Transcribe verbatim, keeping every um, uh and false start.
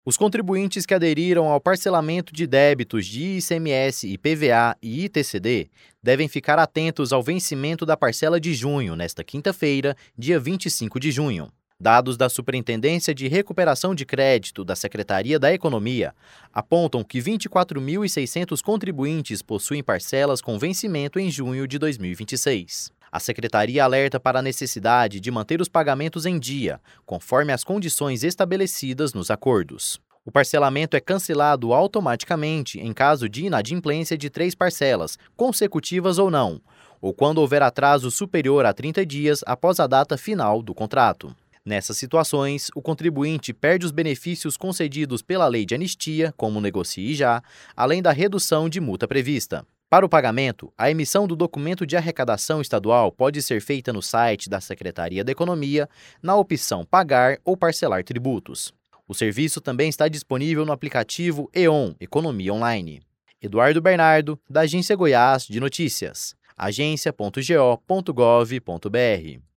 Os contribuintes que aderiram ao parcelamento de débitos de I C M S, I P V A e I T C D devem ficar atentos ao vencimento da parcela de junho, nesta quinta-feira, dia vinte e cinco de junho. Dados da Superintendência de Recuperação de Crédito da Secretaria da Economia apontam que vinte e quatro mil e seiscentos contribuintes possuem parcelas com vencimento em junho de dois mil e vinte e seis. A Secretaria alerta para a necessidade de manter os pagamentos em dia, conforme as condições estabelecidas nos acordos. O parcelamento é cancelado automaticamente em caso de inadimplência de três parcelas, consecutivas ou não, ou quando houver atraso superior a trinta dias após a data final do contrato. Nessas situações, o contribuinte perde os benefícios concedidos pela Lei de Anistia, como Negocie Já, além da redução de multa prevista. Para o pagamento, a emissão do documento de arrecadação estadual pode ser feita no site da Secretaria da Economia, na opção Pagar ou Parcelar Tributos. O serviço também está disponível no aplicativo E-On, Economia Online. Eduardo Bernardo, da Agência Goiás de Notícias, agência ponto go ponto gov ponto br.